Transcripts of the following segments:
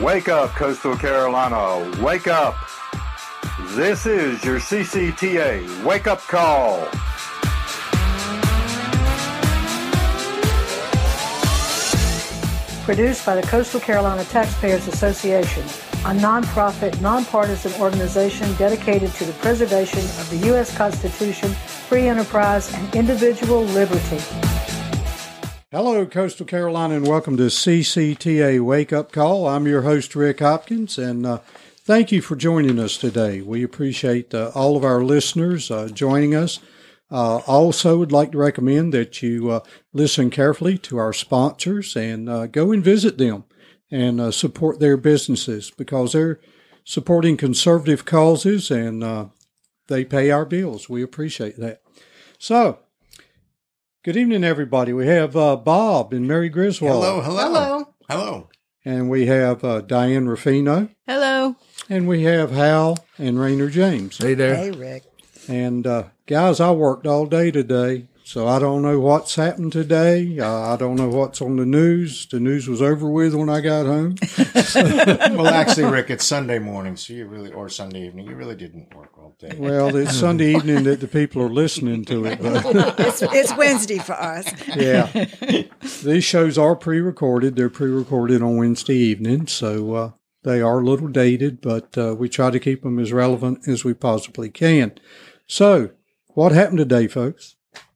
Wake up, Coastal Carolina. Wake up. This is your CCTA Wake Up Call. Produced by the Coastal Carolina Taxpayers Association, a nonprofit, nonpartisan organization dedicated to the preservation of the U.S. Constitution, free enterprise, and individual liberty. Hello, Coastal Carolina, and welcome to CCTA Wake Up Call. I'm your host, Rick Hopkins, and thank you for joining us today. We appreciate all of our listeners joining us. Also would like to recommend that you listen carefully to our sponsors and go and visit them and support their businesses because they're supporting conservative causes and they pay our bills. We appreciate that. So, good evening, everybody. We have Bob and Mary Griswold. Hello. And we have Diane Ruffino. Hello. And we have Hal and Rainer James. Hey there. Hey, Rick. And guys, I worked all day today, so I don't know what's happened today. I don't know what's on the news. The news was over with when I got home. Well, actually, Rick, it's Sunday morning, so or Sunday evening. You really didn't work all day. Well, it's Sunday evening that the people are listening to it. But it's Wednesday for us. Yeah. These shows are pre-recorded. They're pre-recorded on Wednesday evening, so they are a little dated, but we try to keep them as relevant as we possibly can. So, what happened today, folks?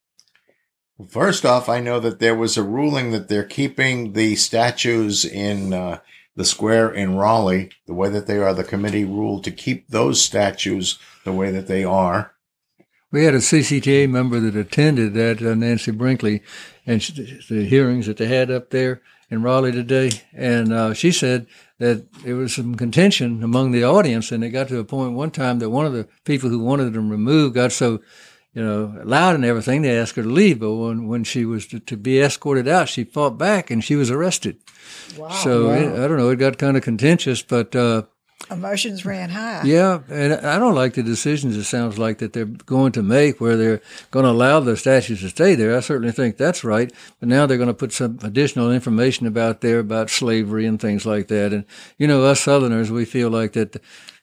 Well, first off, I know that there was a ruling that they're keeping the statues in the square in Raleigh the way that they are. The committee ruled to keep those statues the way that they are. We had a CCTA member that attended that, Nancy Brinkley, and the hearings that they had up there in Raleigh today, and she said that there was some contention among the audience, and it got to a point one time that one of the people who wanted them removed got so, loud and everything, they asked her to leave. But when she was to be escorted out, she fought back and she was arrested. Wow. So I don't know, it got kind of contentious, but emotions ran high. Yeah, and I don't like the decisions it sounds like that they're going to make where they're going to allow the statues to stay there. I certainly think that's right. But now they're going to put some additional information about slavery and things like that. And, us Southerners, we feel like that,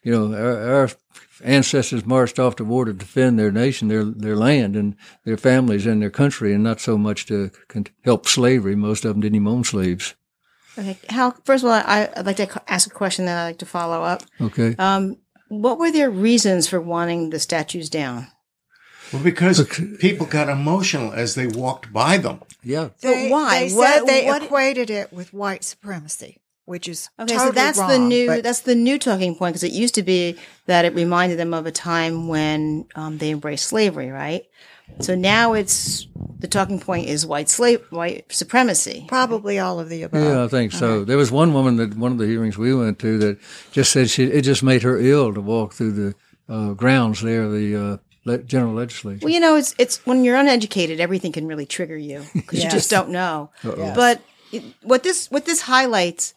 our ancestors marched off to war to defend their nation, their land and their families and their country, and not so much to help slavery. Most of them didn't even own slaves. Okay, Hal, first of all, I'd like to ask a question that I'd like to follow up. Okay. What were their reasons for wanting the statues down? Well, because people got emotional as they walked by them. Yeah. But why? They said they equated it with white supremacy, which is okay. Totally So that's wrong, that's the new talking point, because it used to be that it reminded them of a time when they embraced slavery, right? So now the talking point is white supremacy. Probably all of the above. Yeah, I think so. There was one woman that one of the hearings we went to that just said it just made her ill to walk through the grounds there, the general legislature. Well, it's when you're uneducated, everything can really trigger you because you just don't know. Yes. But what this highlights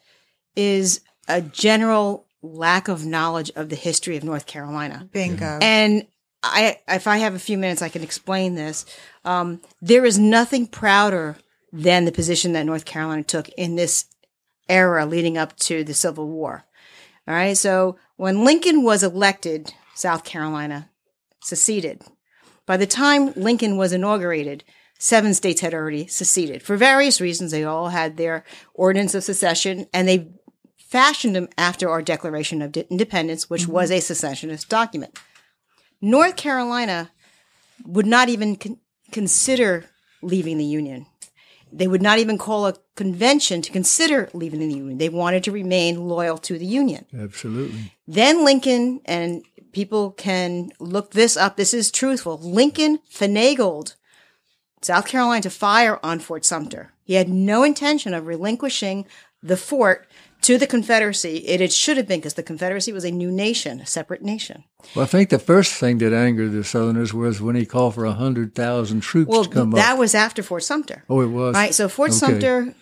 is a general lack of knowledge of the history of North Carolina. Bingo. And if I have a few minutes, I can explain this. There is nothing prouder than the position that North Carolina took in this era leading up to the Civil War. All right. So when Lincoln was elected, South Carolina seceded. By the time Lincoln was inaugurated, 7 states had already seceded. For various reasons, they all had their ordinance of secession, and they fashioned them after our Declaration of Independence, which was a secessionist document. North Carolina would not even consider leaving the Union. They would not even call a convention to consider leaving the Union. They wanted to remain loyal to the Union. Absolutely. Then Lincoln, and people can look this up, this is truthful, Lincoln finagled South Carolina to fire on Fort Sumter. He had no intention of relinquishing the fort to the Confederacy. It should have been, because the Confederacy was a new nation, a separate nation. Well, I think the first thing that angered the Southerners was when he called for 100,000 troops to come up. That was after Fort Sumter. Oh, it was? Right, so Fort Sumter,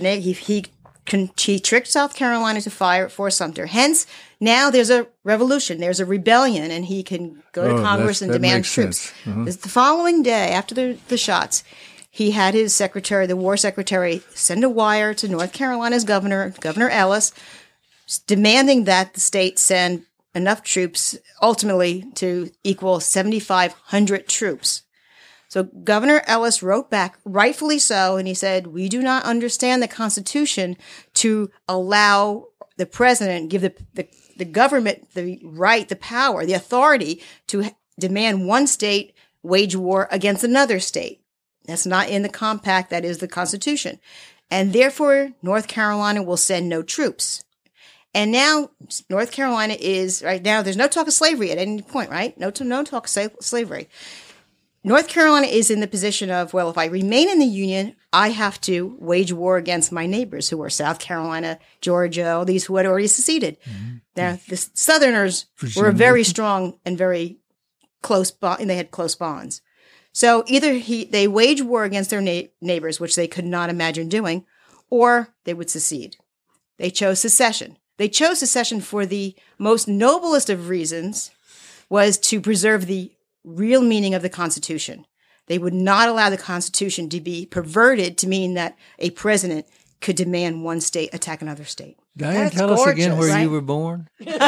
he tricked South Carolina to fire at Fort Sumter. Hence, now there's a revolution, there's a rebellion, and he can go to Congress and demand troops. The following day, after the shots, he had his secretary, the war secretary, send a wire to North Carolina's Governor Ellis, demanding that the state send enough troops ultimately to equal 7,500 troops. So Governor Ellis wrote back, rightfully so, and he said, we do not understand the Constitution to allow the president, give the government the right, the power, the authority to demand one state wage war against another state. That's not in the compact. That is the Constitution. And therefore, North Carolina will send no troops. And now North Carolina is, right now, there's no talk of slavery at any point, right? No talk of slavery. North Carolina is in the position of, well, if I remain in the Union, I have to wage war against my neighbors who are South Carolina, Georgia, all these who had already seceded. Mm-hmm. Now, the Southerners were very strong and very close, and they had close bonds. So either they wage war against their neighbors, which they could not imagine doing, or they would secede. They chose secession. They chose secession for the most noblest of reasons, was to preserve the real meaning of the Constitution. They would not allow the Constitution to be perverted to mean that a president could demand one state attack another state. Diane, tell us again where you were born. No,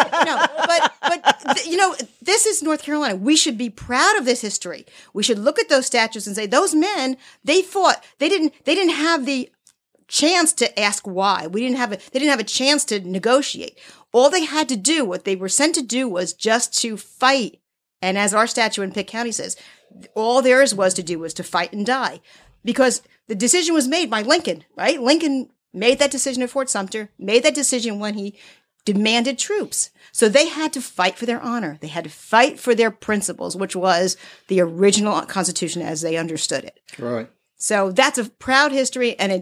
but this is North Carolina. We should be proud of this history. We should look at those statutes and say, those men, they fought. They didn't have the chance to ask why. They didn't have a chance to negotiate. All they had to do, what they were sent to do, was just to fight. And as our statute in Pitt County says, all theirs was to do was to fight and die, because the decision was made by Lincoln, right? Lincoln made that decision at Fort Sumter, made that decision when he demanded troops. So they had to fight for their honor. They had to fight for their principles, which was the original Constitution as they understood it. Right. So that's a proud history, and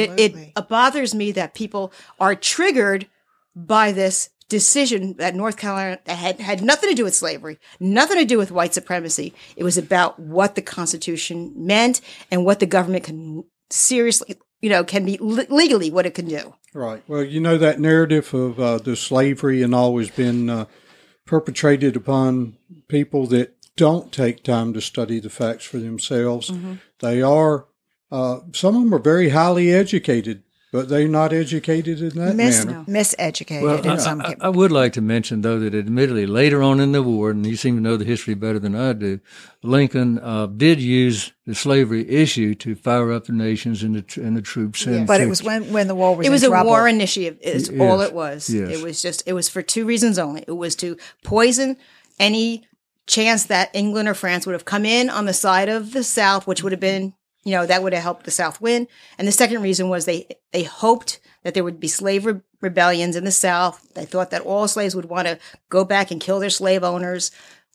it bothers me that people are triggered by this decision that North Carolina had nothing to do with slavery, nothing to do with white supremacy. It was about what the Constitution meant and what the government can seriously, can be legally what it can do. Right. Well, that narrative of the slavery and all has been perpetrated upon people that don't take time to study the facts for themselves. Mm-hmm. They are, some of them are very highly educated, but they're not educated in that manner. Miseducated in some cases. I would like to mention, though, that admittedly later on in the war, and you seem to know the history better than I do, Lincoln did use the slavery issue to fire up the nations and the troops. Yeah. But it was when the war was in trouble. It was a war initiative. It's all it was. Yes. It was for two reasons only. It was to poison any chance that England or France would have come in on the side of the South, which would have been, that would have helped the South win. And the second reason was they hoped that there would be slave rebellions in the South. They thought that all slaves would want to go back and kill their slave owners.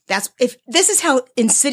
This is how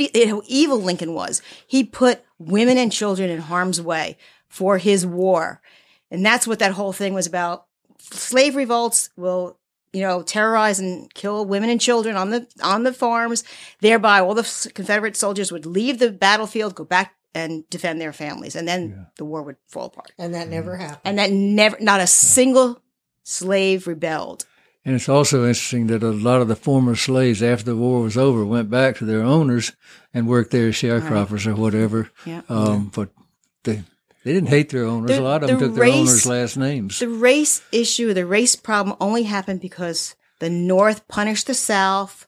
evil Lincoln was. He put women and children in harm's way for his war. And that's what that whole thing was about. Slave revolts will terrorize and kill women and children on the farms. Thereby, all the Confederate soldiers would leave the battlefield, go back and defend their families, and then the war would fall apart. And that never happened. And that not a single slave rebelled. And it's also interesting that a lot of the former slaves, after the war was over, went back to their owners and worked there as sharecroppers or whatever. Yeah. But they didn't hate their owners. A lot of them took their owners' last names. The race issue, the race problem only happened because the North punished the South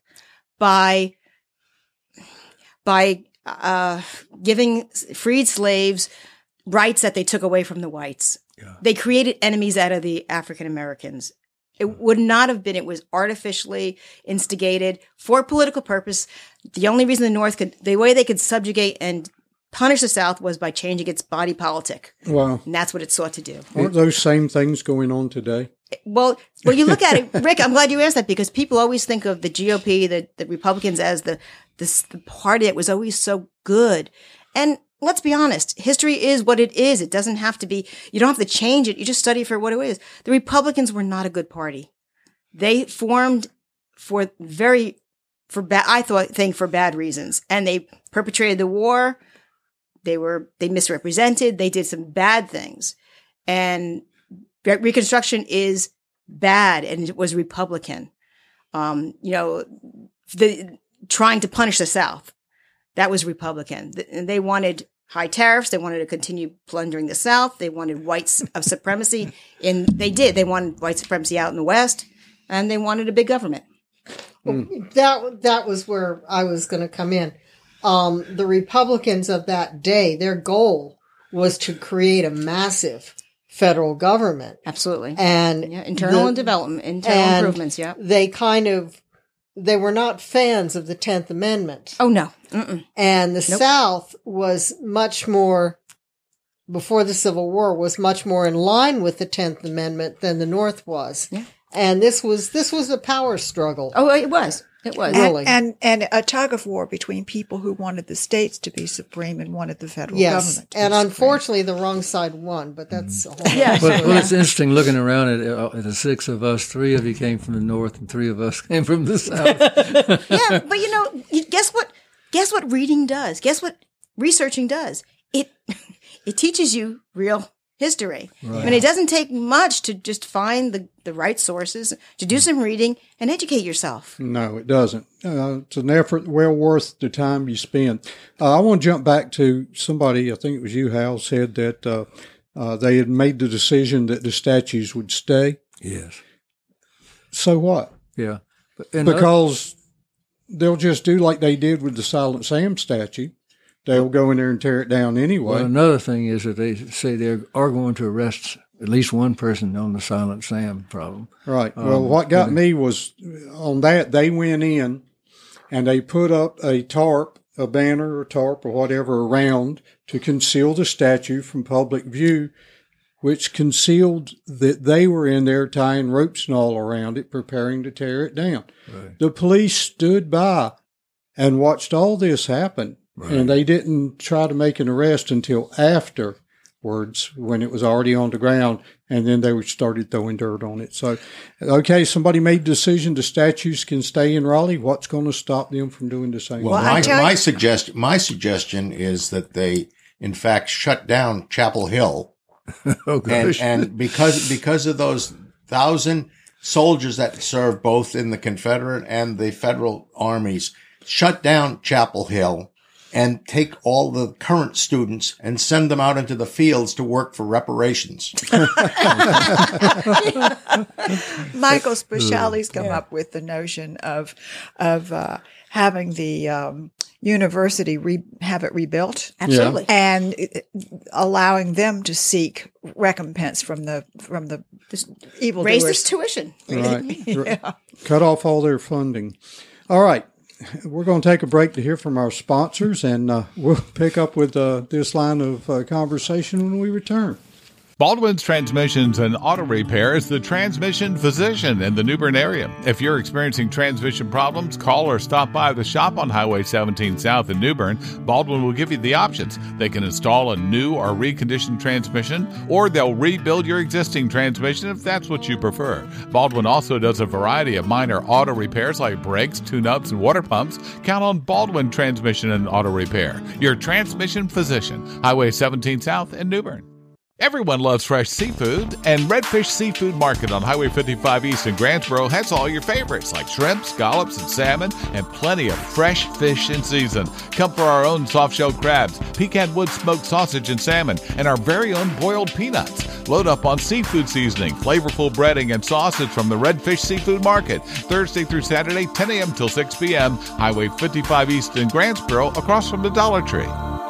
by giving freed slaves rights that they took away from the whites. Yeah. They created enemies out of the African Americans. It would not have been. It was artificially instigated for political purpose. The only reason the North the way they could subjugate and punish the South was by changing its body politic. Wow. And that's what it sought to do. Aren't those same things going on today? Well, you look at it, Rick, I'm glad you asked that, because people always think of the GOP, the Republicans, as the party that was always so good. And let's be honest, history is what it is. It doesn't have to be, you don't have to change it. You just study for what it is. The Republicans were not a good party. They formed for bad reasons. And they perpetrated the war. They misrepresented. They did some bad things. And Reconstruction is bad, and it was Republican. Trying to punish the South, that was Republican. And they wanted high tariffs. They wanted to continue plundering the South. They wanted white supremacy. And they did. They wanted white supremacy out in the West. And they wanted a big government. Well, that was where I was going to come in. The Republicans of that day, their goal was to create a massive federal government. Absolutely. And internal improvements, yeah. They were not fans of the 10th Amendment. Oh, no. Mm-mm. And the South was much more, before the Civil War, was much more in line with the 10th Amendment than the North was. Yeah. And this was a power struggle. Oh, it was. It was. Really. And a tug of war between people who wanted the states to be supreme and wanted the federal government to be and supreme. Unfortunately, the wrong side won, but that's a whole Well, it's interesting looking around at the six of us. Three of you came from the North and three of us came from the South. Yeah, but guess what? Guess what reading does? Guess what researching does? It teaches you real history. Right. I mean, it doesn't take much to just find the right sources, to do some reading and educate yourself. No, it doesn't. It's an effort well worth the time you spend. I want to jump back to somebody, I think it was you, Hal, said that they had made the decision that the statues would stay. Yes. So what? Yeah. Because they'll just do like they did with the Silent Sam statue. They'll go in there and tear it down anyway. Well, another thing is that they say they are going to arrest at least one person on the Silent Sam problem. Right. Well, what got me was on that, they went in and they put up a tarp, a banner or tarp or whatever around to conceal the statue from public view, which concealed that they were in there tying ropes and all around it, preparing to tear it down. Right. The police stood by and watched all this happen. Right. And they didn't try to make an arrest until afterwards when it was already on the ground, and then they started throwing dirt on it. So, okay, somebody made the decision the statues can stay in Raleigh. What's going to stop them from doing the same? Well, my suggestion is that they, in fact, shut down Chapel Hill. Oh, gosh. And because of those 1,000 soldiers that served both in the Confederate and the Federal armies, shut down Chapel Hill and take all the current students and send them out into the fields to work for reparations. Michael Speciale's come up with the notion of having the university have it rebuilt. Absolutely. And allowing them to seek recompense from the evildoers. Raise this tuition. Right. Yeah. Cut off all their funding. All right. We're going to take a break to hear from our sponsors, and we'll pick up with this line of conversation when we return. Baldwin's Transmissions and Auto Repair is the transmission physician in the New Bern area. If you're experiencing transmission problems, call or stop by the shop on Highway 17 South in New Bern. Baldwin will give you the options. They can install a new or reconditioned transmission, or they'll rebuild your existing transmission if that's what you prefer. Baldwin also does a variety of minor auto repairs like brakes, tune-ups, and water pumps. Count on Baldwin Transmission and Auto Repair, your transmission physician. Highway 17 South in New Bern. Everyone loves fresh seafood, and Redfish Seafood Market on Highway 55 East in Grantsboro has all your favorites like shrimp, scallops, and salmon, and plenty of fresh fish in season. Come for our own soft-shell crabs, pecan wood smoked sausage and salmon, and our very own boiled peanuts. Load up on seafood seasoning, flavorful breading, and sausage from the Redfish Seafood Market, Thursday through Saturday, 10 a.m. till 6 p.m., Highway 55 East in Grantsboro, across from the Dollar Tree.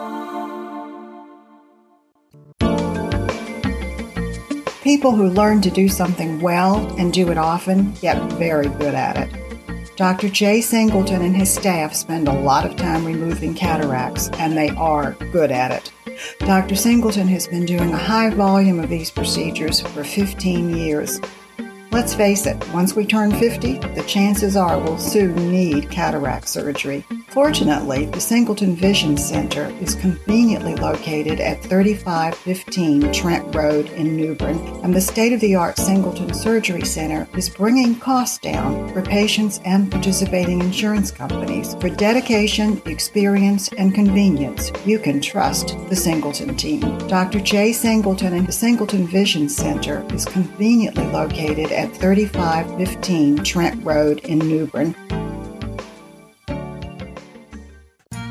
People who learn to do something well and do it often get very good at it. Dr. Jay Singleton and his staff spend a lot of time removing cataracts, and they are good at it. Dr. Singleton has been doing a high volume of these procedures for 15 years. Let's face it, once we turn 50, the chances are we'll soon need cataract surgery. Fortunately, the Singleton Vision Center is conveniently located at 3515 Trent Road in New Bern, and the state-of-the-art Singleton Surgery Center is bringing costs down for patients and participating insurance companies. For dedication, experience, and convenience, you can trust the Singleton team. Dr. Jay Singleton and the Singleton Vision Center is conveniently located at 3515 Trent Road in New Bern.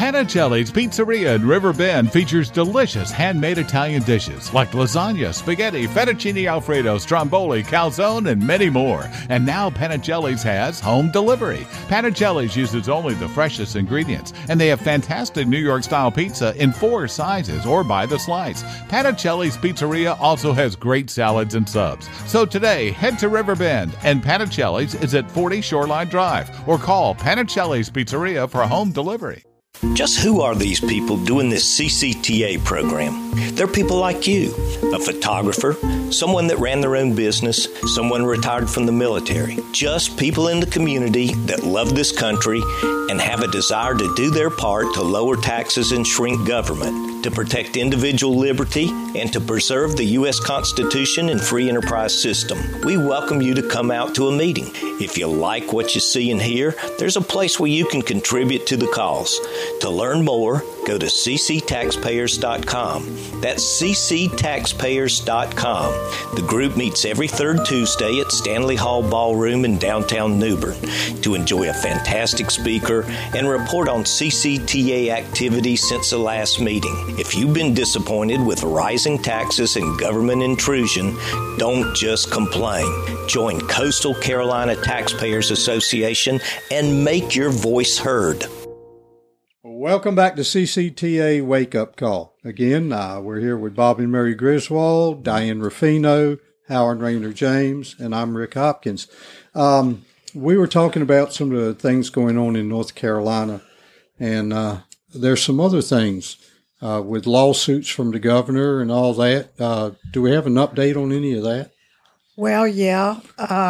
Panicelli's Pizzeria in River Bend features delicious handmade Italian dishes like lasagna, spaghetti, fettuccine alfredo, stromboli, calzone, and many more. And now Panicelli's has home delivery. Panicelli's uses only the freshest ingredients, and they have fantastic New York-style pizza in 4 sizes or by the slice. Panicelli's Pizzeria also has great salads and subs. So today, head to River Bend, and Panicelli's is at 40 Shoreline Drive, or call Panicelli's Pizzeria for home delivery. Just who are these people doing this CCTA program? They're people like you, a photographer, someone that ran their own business, someone retired from the military, just people in the community that love this country and have a desire to do their part to lower taxes and shrink government, to protect individual liberty, and to preserve the U.S. Constitution and free enterprise system. We welcome you to come out to a meeting. If you like what you see and hear, there's a place where you can contribute to the cause. To learn more, go to cctaxpayers.com. That's cctaxpayers.com. The group meets every third Tuesday at Stanley Hall Ballroom in downtown New Bern to enjoy a fantastic speaker and report on CCTA activities since the last meeting. If you've been disappointed with rising taxes and government intrusion, don't just complain. Join Coastal Carolina Taxpayers Association and make your voice heard. Welcome back to CCTA Wake Up Call. Again, we're here with Bob and Mary Griswold, Diane Ruffino, Howard Rayner James, and I'm Rick Hopkins. We were talking about some of the things going on in North Carolina, and there's some other things with lawsuits from the governor and all that. Do we have an update on any of that? Well, yeah.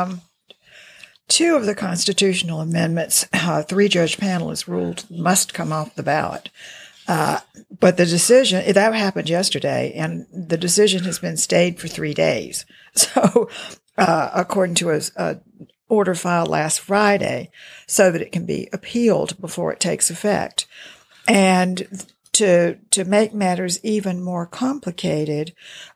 2 of the constitutional amendments, 3-judge panel has ruled must come off the ballot. But the decision, that happened yesterday, and the decision has been stayed for 3 days. So, according to a order filed last Friday, so that it can be appealed before it takes effect. And to make matters even more complicated,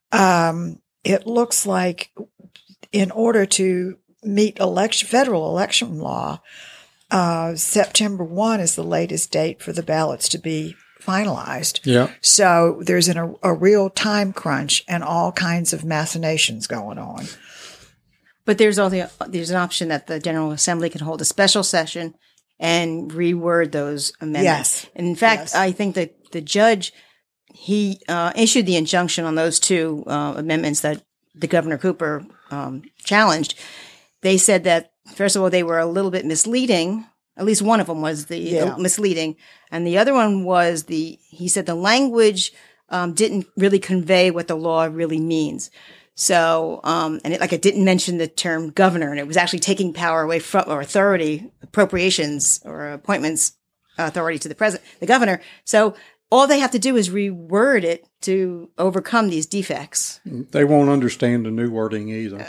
it looks like in order to meet federal election law, September 1 is the latest date for the ballots to be finalized. Yeah. So there's a real time crunch and all kinds of machinations going on. But there's an option that the General Assembly can hold a special session and reword those amendments. Yes. And in fact, Yes. I think that the judge, he issued the injunction on those 2 amendments that the Governor Cooper challenged. They said that, first of all, they were a little bit misleading. At least one of them was the misleading. And the other one was he said the language didn't really convey what the law really means. So, it didn't mention the term governor, and it was actually taking power away from, or authority, appropriations or appointments authority to the governor. So all they have to do is reword it to overcome these defects. They won't understand the new wording either.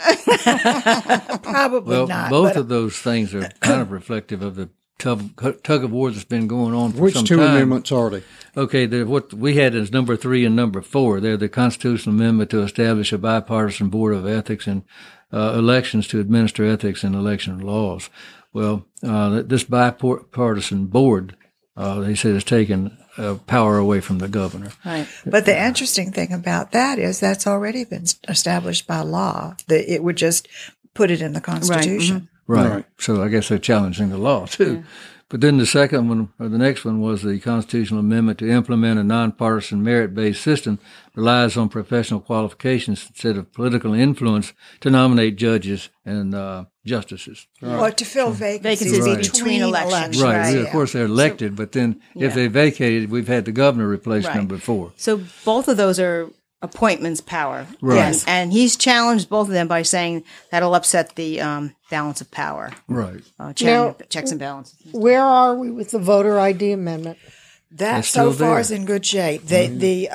Probably not. Both of those things are kind of reflective of the tug of war that's been going on for Which some 2 time. amendments are they? Okay, what we had is number 3 and number 4. They're the constitutional amendment to establish a bipartisan board of ethics and elections to administer ethics and election laws. Well, this bipartisan board, they said, has taken power away from the governor. Right. But the interesting thing about that is that's already been established by law. It would just put it in the Constitution. Right. So I guess they're challenging the law, too. Yeah. But then the second one, or the next one, was the constitutional amendment to implement a nonpartisan merit-based system that relies on professional qualifications instead of political influence to nominate judges and justices. Right. Or to fill vacancies between elections. Right. Of course, they're elected, but then if they vacated, we've had the governor replace them before. So both of those are appointments power. Right. Yes. And he's challenged both of them by saying that'll upset the balance of power. Right. Checks and balances. Where are we with the voter ID amendment? That so far is in good shape. The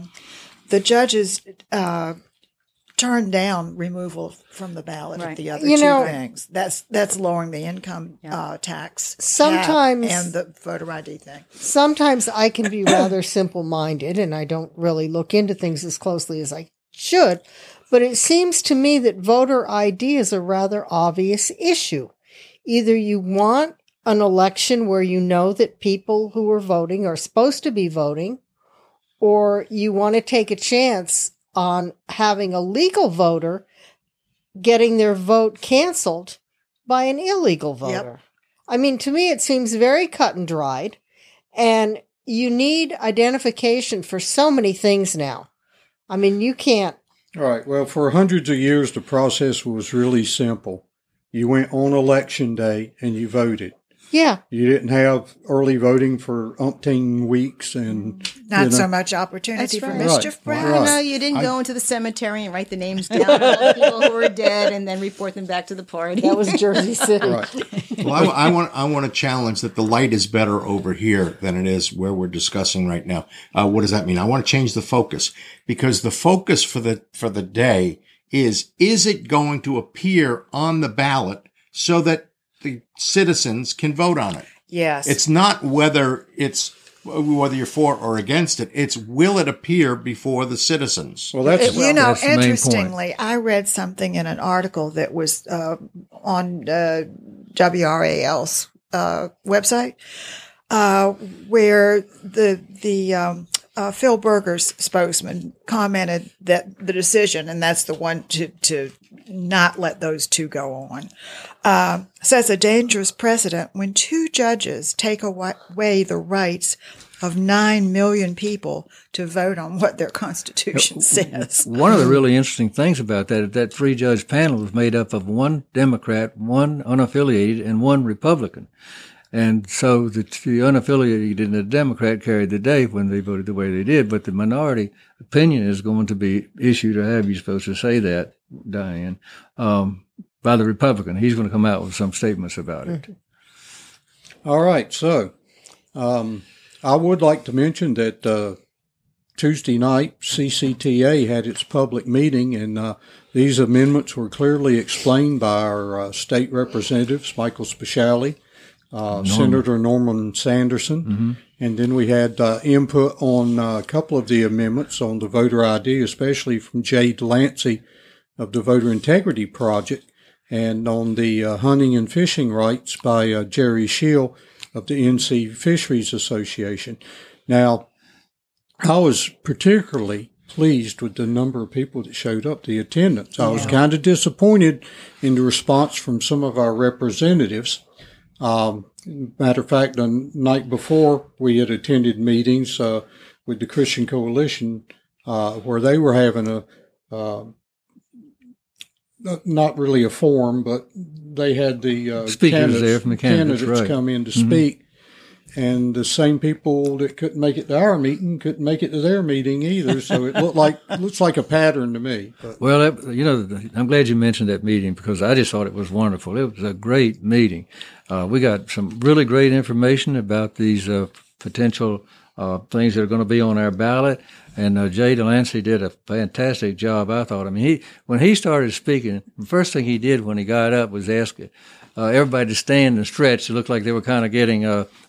judges turned down removal from the ballot of the other 2 things. That's lowering the income tax sometimes and the voter ID thing. Sometimes I can be rather simple-minded, and I don't really look into things as closely as I should. But it seems to me that voter ID is a rather obvious issue. Either you want an election where you know that people who are voting are supposed to be voting, or you want to take a chance on having a legal voter getting their vote canceled by an illegal voter. Yep. I mean, to me, it seems very cut and dried, and you need identification for so many things now. I mean, you can't. All right. Well, for hundreds of years, the process was really simple. You went on election day and you voted. Yeah. You didn't have early voting for umpteen weeks and Not so much opportunity for right. mischief, Right. perhaps. No, you didn't go into the cemetery and write the names down of all the people who were dead and then report them back to the party. That was Jersey City. Right. Well, I want to challenge that the light is better over here than it is where we're discussing right now. What does that mean? I want to change the focus, because the focus for the day is it going to appear on the ballot so that the citizens can vote on it? Yes. It's not whether you're for or against it. It's will it appear before the citizens? Well, that's that's the main point. Interestingly, I read something in an article that was on WRAL's website where the Phil Berger's spokesman commented that the decision, and that's the one to not let those two go on, sets a dangerous precedent when two judges take away the rights of 9 million people to vote on what their Constitution says. One of the really interesting things about that three-judge panel was made up of one Democrat, one unaffiliated, and one Republican. And so the unaffiliated and the Democrat carried the day when they voted the way they did, but the minority opinion is going to be issued, or have you supposed to say that, Diane, by the Republican. He's going to come out with some statements about it. All right. So I would like to mention that Tuesday night, CCTA had its public meeting, and these amendments were clearly explained by our state representatives, Michael Speciale, Senator Norman Sanderson, and then we had input on a couple of the amendments on the voter ID, especially from Jay Delancey of the Voter Integrity Project, and on the hunting and fishing rights by Jerry Scheel of the NC Fisheries Association. Now, I was particularly pleased with the number of people that showed up, the attendance. I was kind of disappointed in the response from some of our representatives. Matter of fact, the night before, we had attended meetings with the Christian Coalition where they were having not really a forum, but they had the speakers there from the candidates right. come in to speak. And the same people that couldn't make it to our meeting couldn't make it to their meeting either. So it looks like a pattern to me. But. Well, I'm glad you mentioned that meeting, because I just thought it was wonderful. It was a great meeting. We got some really great information about these potential things that are going to be on our ballot. And Jay Delancey did a fantastic job, I thought. I mean, when he started speaking, the first thing he did when he got up was ask everybody to stand and stretch. It looked like they were kind of getting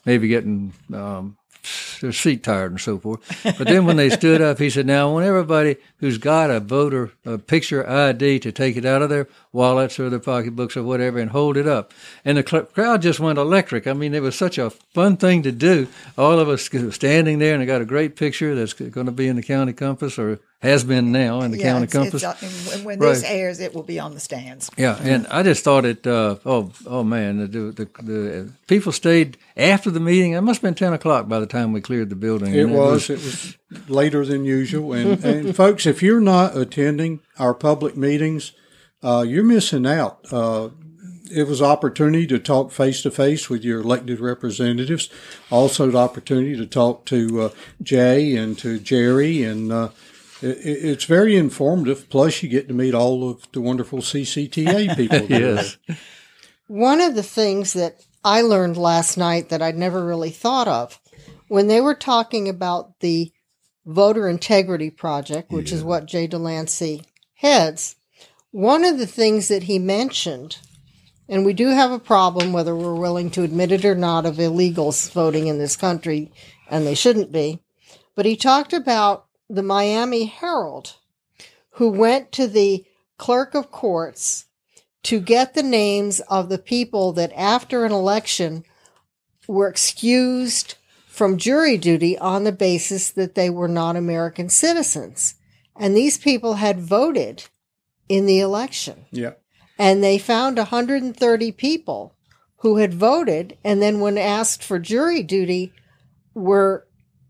their seat tired and so forth. But then when they stood up, he said, now I want everybody who's got a picture ID to take it out of their wallets or their pocketbooks or whatever and hold it up. And the crowd just went electric. I mean, it was such a fun thing to do. All of us standing there, and I got a great picture that's going to be in the County Compass, or has been now in the County Compass. When this airs, it will be on the stands. Yeah, and I just thought it, man, the people stayed after the meeting. It must have been 10 o'clock by the time we cleared the building. It was later than usual. And folks, if you're not attending our public meetings, you're missing out. It was opportunity to talk face-to-face with your elected representatives, also the opportunity to talk to Jay and to Jerry, and it's very informative. Plus, you get to meet all of the wonderful CCTA people. Yes. One of the things that I learned last night that I'd never really thought of, when they were talking about the Voter Integrity Project, which is what Jay Delancey heads, one of the things that he mentioned, and we do have a problem, whether we're willing to admit it or not, of illegals voting in this country, and they shouldn't be, but he talked about the Miami Herald, who went to the clerk of courts to get the names of the people that after an election were excused from jury duty on the basis that they were not American citizens. And these people had voted in the election. Yeah. And they found 130 people who had voted, and then when asked for jury duty, we're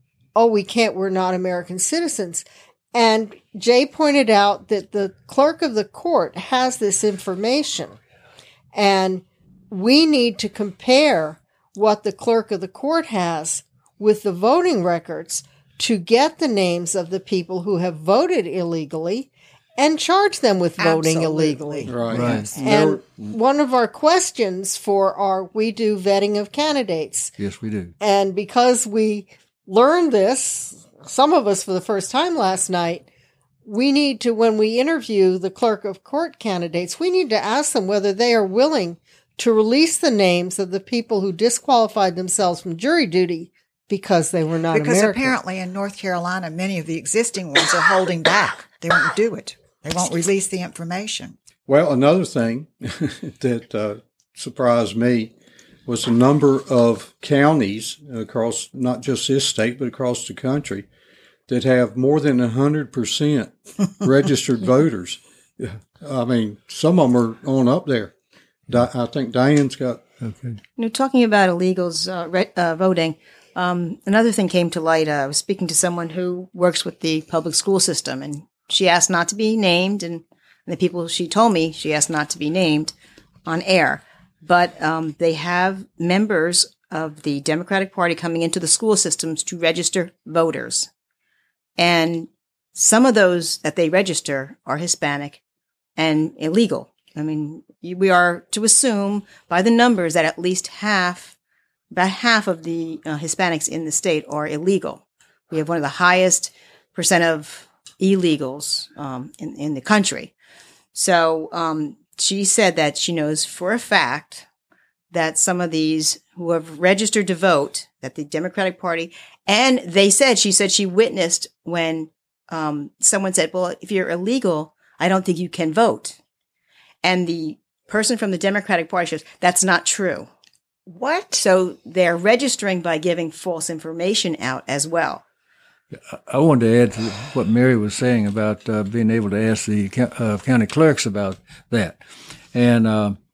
not American citizens. And Jay pointed out that the clerk of the court has this information, and we need to compare what the clerk of the court has with the voting records to get the names of the people who have voted illegally and charge them with voting illegally. Right. Yes. And one of our questions we do vetting of candidates. Yes, we do. And because we learned this, some of us for the first time last night, we need to, when we interview the clerk of court candidates, we need to ask them whether they are willing to release the names of the people who disqualified themselves from jury duty because they were not Because American. apparently in North Carolina, many of the existing ones are holding back. They won't do it. They won't release the information. Well, another thing that surprised me was the number of counties across not just this state, but across the country that have more than 100% registered voters. I mean, some of them are on up there. I think Diane's got... Okay. Talking about illegals voting, another thing came to light. I was speaking to someone who works with the public school system, and she asked not to be named, and the people she told me she asked not to be named on air. But they have members of the Democratic Party coming into the school systems to register voters. And some of those that they register are Hispanic and illegal. I mean, we are to assume by the numbers that at least about half of the Hispanics in the state are illegal. We have one of the highest percent of illegals in the country. So she said that she knows for a fact that some of these who have registered to vote, that the Democratic Party, and she said she witnessed when someone said, well, if you're illegal, I don't think you can vote. And the person from the Democratic Party says, that's not true. What? So they're registering by giving false information out as well. I wanted to add to what Mary was saying about being able to ask the county clerks about that. And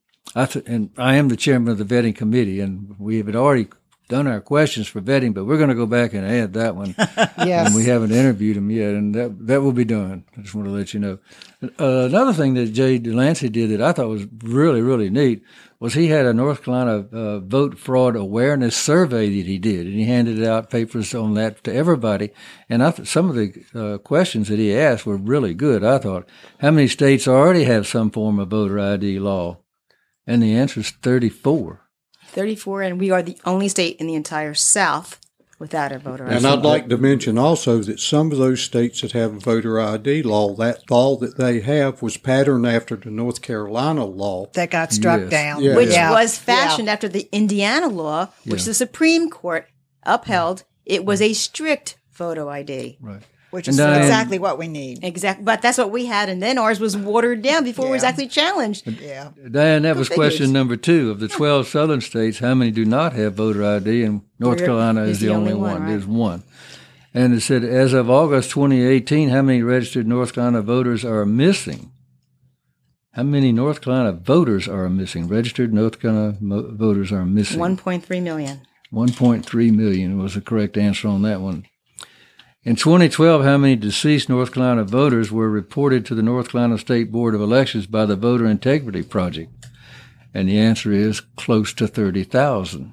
I am the chairman of the vetting committee, and we have already done our questions for vetting, but we're going to go back and add that one. Yes. And we haven't interviewed them yet, and that will be done. I just want to let you know. Another thing that Jay Delancey did that I thought was really, really neat was he had a North Carolina vote fraud awareness survey that he did, and he handed out papers on that to everybody. And some of the questions that he asked were really good, I thought. How many states already have some form of voter ID law? And the answer is 34. 34, and we are the only state in the entire South without a voter ID. And I'd like to mention also that some of those states that have a voter ID law, that law that they have was patterned after the North Carolina law. That got struck down. Yeah. Which was fashioned after the Indiana law, which the Supreme Court upheld. It was a strict photo ID. Right. Which is exactly what we need. Exactly. But that's what we had, and then ours was watered down before it was actually challenged. Yeah. Diane, that was question number 2. Of the 12 southern states, how many do not have voter ID? And North Carolina is the only one. Right? There's one. And it said, as of August 2018, how many registered North Carolina voters are missing? How many North Carolina voters are missing? Registered North Carolina voters are missing. 1.3 million. 1.3 million was the correct answer on that one. In 2012, how many deceased North Carolina voters were reported to the North Carolina State Board of Elections by the Voter Integrity Project? And the answer is close to 30,000.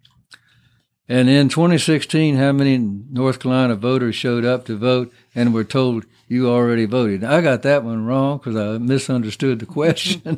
And in 2016, how many North Carolina voters showed up to vote and were told, you already voted? Now, I got that one wrong because I misunderstood the question.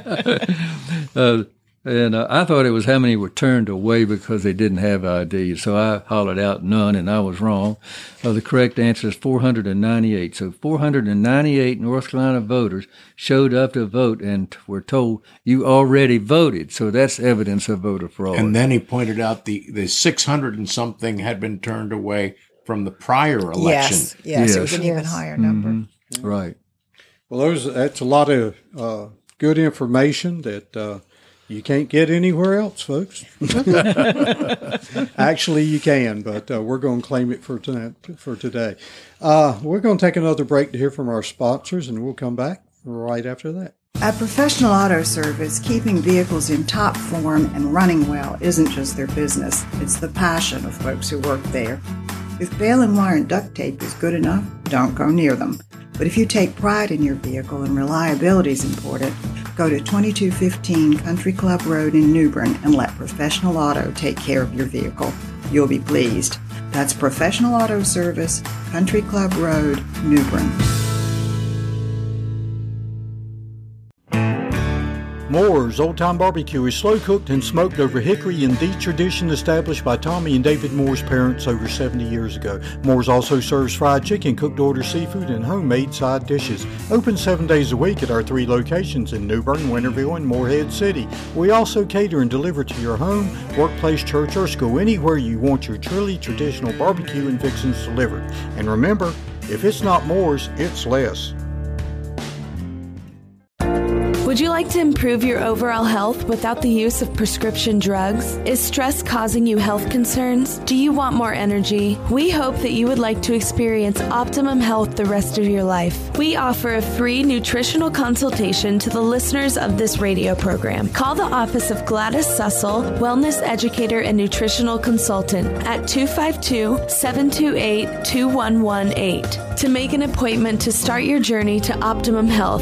And I thought it was how many were turned away because they didn't have ID. So I hollered out none, and I was wrong. The correct answer is 498. So 498 North Carolina voters showed up to vote and were told, you already voted. So that's evidence of voter fraud. And then he pointed out the 600 and something had been turned away from the prior election. Yes. It was an even higher number. Mm-hmm. Right. Well, that's a lot of good information that You can't get anywhere else, folks. Actually, you can, but we're going to claim it for today. We're going to take another break to hear from our sponsors, and we'll come back right after that. At Professional Auto Service, keeping vehicles in top form and running well isn't just their business. It's the passion of folks who work there. If baling wire and duct tape is good enough, don't go near them. But if you take pride in your vehicle and reliability is important, go to 2215 Country Club Road in New Bern and let Professional Auto take care of your vehicle. You'll be pleased. That's Professional Auto Service, Country Club Road, New Bern. Moore's Old Time Barbecue is slow cooked and smoked over hickory in the tradition established by Tommy and David Moore's parents over 70 years ago. Moore's also serves fried chicken, cooked to order seafood, and homemade side dishes. Open 7 days a week at our 3 locations in New Bern, Winterville, and Morehead City. We also cater and deliver to your home, workplace, church, or school, anywhere you want your truly traditional barbecue and fixings delivered. And remember, if it's not Moore's, it's less. Would you like to improve your overall health without the use of prescription drugs? Is stress causing you health concerns? Do you want more energy? We hope that you would like to experience optimum health the rest of your life. We offer a free nutritional consultation to the listeners of this radio program. Call the office of Gladys Sussel, wellness educator and nutritional consultant at 252-728-2118 to make an appointment to start your journey to optimum health.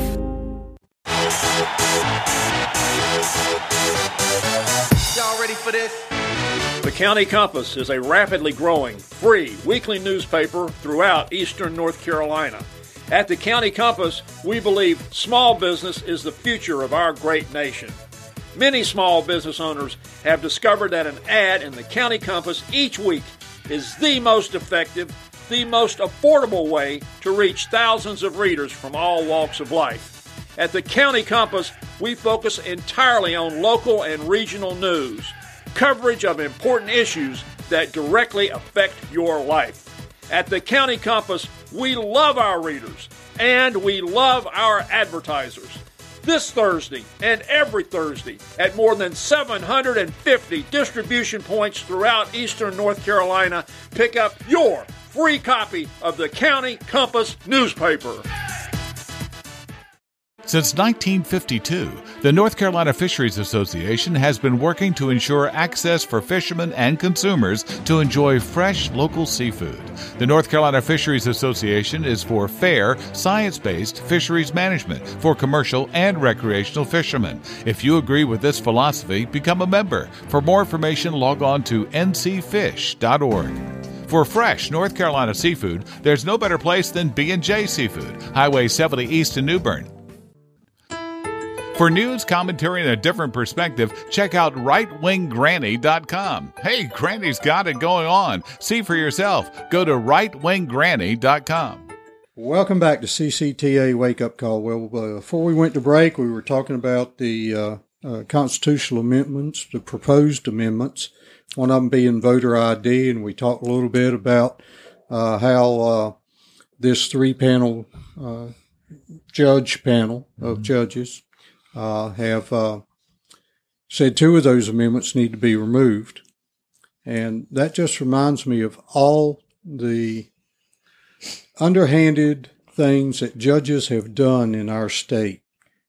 Y'all ready for this? The County Compass is a rapidly growing, free weekly newspaper throughout eastern North Carolina. At the County Compass, we believe small business is the future of our great nation. Many small business owners have discovered that an ad in the County Compass each week is the most effective, the most affordable way to reach thousands of readers from all walks of life. At the County Compass, we focus entirely on local and regional news, coverage of important issues that directly affect your life. At the County Compass, we love our readers and we love our advertisers. This Thursday and every Thursday at more than 750 distribution points throughout eastern North Carolina, pick up your free copy of the County Compass newspaper. Since 1952, the North Carolina Fisheries Association has been working to ensure access for fishermen and consumers to enjoy fresh local seafood. The North Carolina Fisheries Association is for fair, science-based fisheries management for commercial and recreational fishermen. If you agree with this philosophy, become a member. For more information, log on to ncfish.org. For fresh North Carolina seafood, there's no better place than B&J Seafood, Highway 70 East in New Bern. For news, commentary, and a different perspective, check out rightwinggranny.com. Hey, Granny's got it going on. See for yourself. Go to rightwinggranny.com. Welcome back to CCTA Wake Up Call. Well, before we went to break, we were talking about the constitutional amendments, the proposed amendments, one of them being voter ID, and we talked a little bit about how this 3-panel judge panel of judges have said 2 of those amendments need to be removed. And that just reminds me of all the underhanded things that judges have done in our state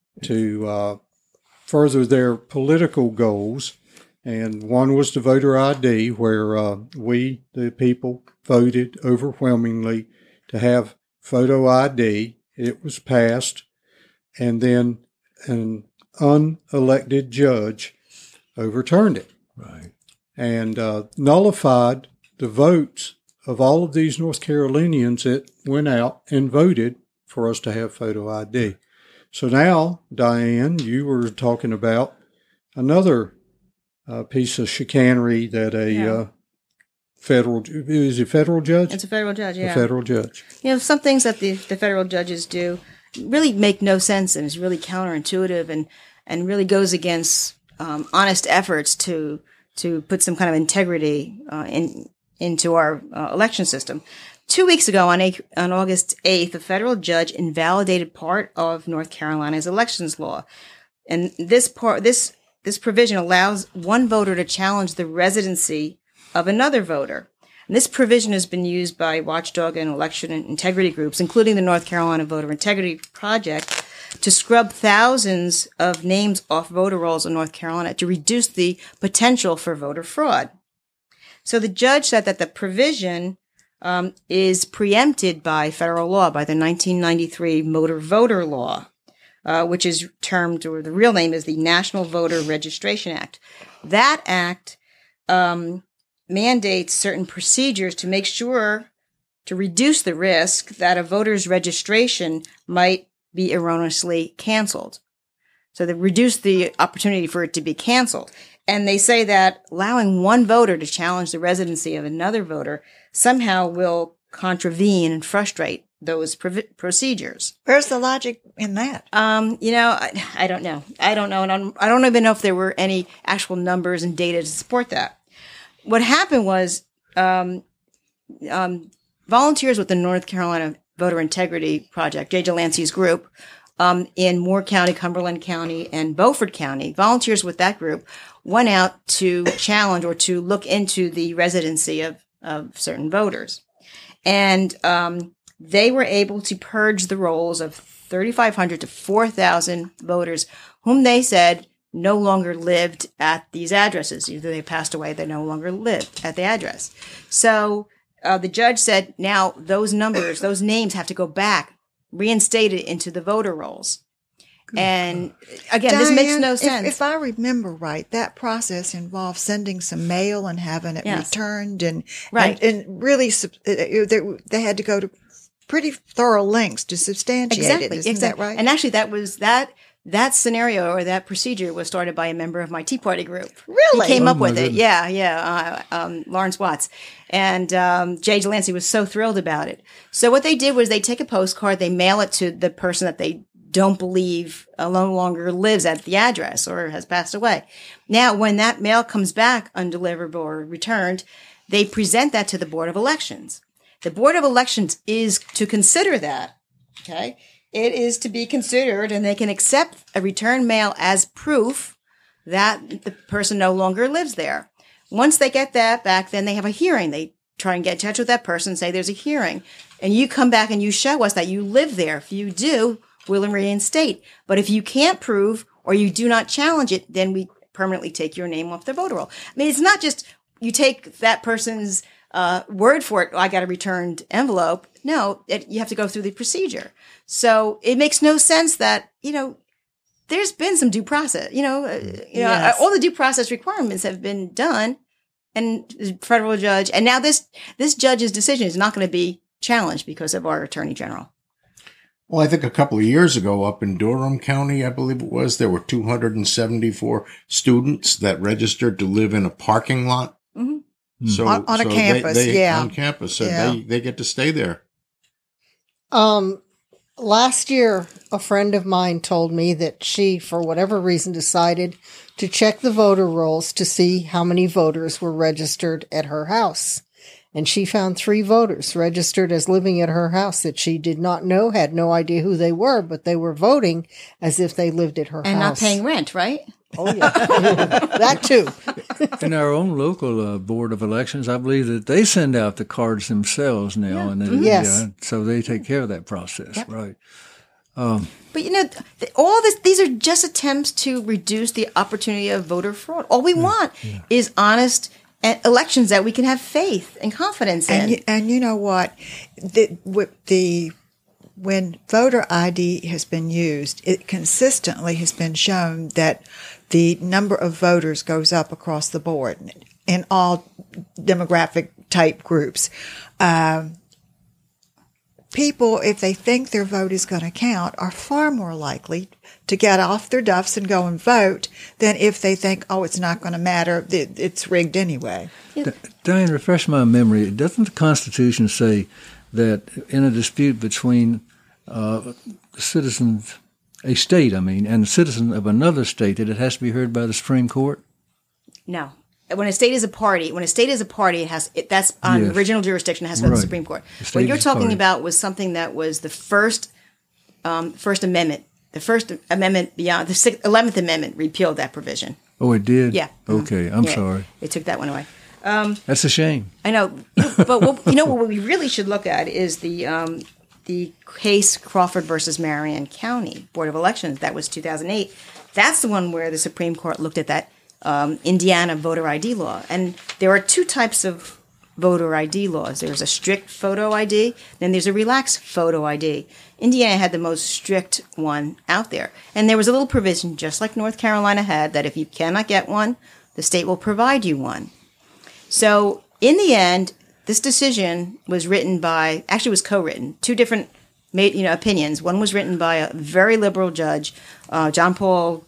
to further their political goals. And one was the voter ID, where we, the people, voted overwhelmingly to have photo ID. It was passed, and then an unelected judge overturned it. Right. And nullified the votes of all of these North Carolinians that went out and voted for us to have photo ID. So now, Diane, you were talking about another piece of chicanery that a federal judge? It's a federal judge, yeah. A federal judge. You know, some things that the federal judges do really make no sense and is really counterintuitive and really goes against honest efforts to put some kind of integrity into our election system. 2 weeks ago, on August 8th, a federal judge invalidated part of North Carolina's elections law. And this this provision allows one voter to challenge the residency of another voter. And this provision has been used by watchdog and election integrity groups, including the North Carolina Voter Integrity Project, to scrub thousands of names off voter rolls in North Carolina to reduce the potential for voter fraud. So the judge said that the provision is preempted by federal law, by the 1993 Motor Voter Law, which is termed, or the real name is the National Voter Registration Act. That act mandates certain procedures to make sure to reduce the risk that a voter's registration might be erroneously canceled. So they reduce the opportunity for it to be canceled. And they say that allowing one voter to challenge the residency of another voter somehow will contravene and frustrate those procedures. Where's the logic in that? I don't know. I don't know. And I don't even know if there were any actual numbers and data to support that. What happened was volunteers with the North Carolina Voter Integrity Project, Jay Delancey's group, in Moore County, Cumberland County, and Beaufort County, volunteers with that group went out to challenge or to look into the residency of certain voters. And they were able to purge the rolls of 3,500 to 4,000 voters whom they said no longer lived at these addresses. Either they passed away, they no longer lived at the address. So the judge said, now those numbers, those names have to go back, reinstated into the voter rolls. And again, Diane, this makes no sense. If I remember right, that process involved sending some mail and having it returned, and right, and really they had to go to pretty thorough lengths to substantiate it. Isn't that right? And actually, that scenario or that procedure was started by a member of my Tea Party group. Really? He came up with it. Yeah. Lawrence Watts. And Jay Delancey was so thrilled about it. So what they did was they take a postcard, they mail it to the person that they don't believe no longer lives at the address or has passed away. Now, when that mail comes back undeliverable or returned, they present that to the Board of Elections. The Board of Elections is to consider that, okay? It is to be considered, and they can accept a return mail as proof that the person no longer lives there. Once they get that back, then they have a hearing. They try and get in touch with that person, say there's a hearing, and you come back and you show us that you live there. If you do, we'll reinstate. But if you can't prove or you do not challenge it, then we permanently take your name off the voter roll. I mean, it's not just you take that person's word for it. I got a returned envelope. No, you have to go through the procedure. So it makes no sense that, there's been some due process, Yes. all the due process requirements have been done, and the federal judge, and now this judge's decision is not going to be challenged because of our attorney general. Well, I think a couple of years ago up in Durham County, I believe it was, there were 274 students that registered to live in a parking lot. Mm-hmm. So on a campus, on campus, so they get to stay there. Last year, a friend of mine told me that she, for whatever reason, decided to check the voter rolls to see how many voters were registered at her house. And she found 3 voters registered as living at her house that she did not know, had no idea who they were, but they were voting as if they lived at her house. And not paying rent, right? Oh, yeah. That too. In our own local Board of Elections, I believe that they send out the cards themselves now. Yeah. And Yes. So they take care of that process, Yep. right? But all these are just attempts to reduce the opportunity of voter fraud. All we want is honest elections that we can have faith and confidence in. And you know what? When voter ID has been used, it consistently has been shown that the number of voters goes up across the board in all demographic type groups. People, if they think their vote is going to count, are far more likely to get off their duffs and go and vote than if they think, oh, it's not going to matter, it's rigged anyway. Diane, refresh my memory. Doesn't the Constitution say that in a dispute between citizens, a state, and a citizen of another state, that it has to be heard by the Supreme Court? No. When a state is a party, that's on original jurisdiction. It has to go to the Supreme Court. What you're talking about was something that was the First Amendment. The First Amendment beyond the 11th Amendment repealed that provision. Oh, it did? Yeah. Okay, I'm Yeah, sorry. They took that one away. That's a shame. I know, but what we really should look at is the case Crawford versus Marion County Board of Elections. That was 2008. That's the one where the Supreme Court looked at that Indiana voter ID law. And there are two types of voter ID laws. There's a strict photo ID, then there's a relaxed photo ID. Indiana had the most strict one out there. And there was a little provision, just like North Carolina had, that if you cannot get one, the state will provide you one. So in the end, this decision was was co-written, two different opinions. One was written by a very liberal judge, John Paul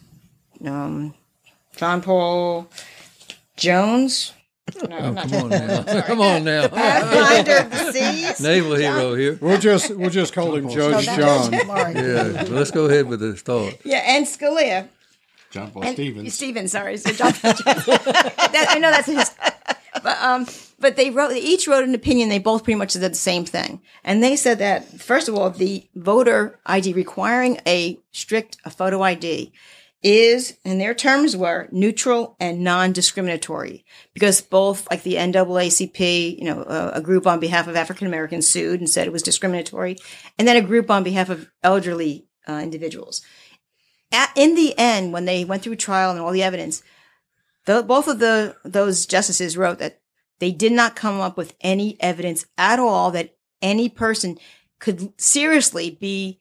Jones. No, come on now. Come on now. Pathfinder of the Seas. Naval hero here. We'll just call him Judge John. Yeah, let's go ahead with the thought. Yeah, and Scalia. John Paul Stevens. Stevens, sorry. So John, I know that's his. But they each wrote an opinion. They both pretty much said the same thing. And they said that, first of all, the voter ID requiring a photo ID is, and their terms were, neutral and non-discriminatory, because both, like the NAACP, a group on behalf of African Americans sued and said it was discriminatory, and then a group on behalf of elderly individuals. In the end, when they went through trial and all the evidence, both of those justices wrote that they did not come up with any evidence at all that any person could seriously be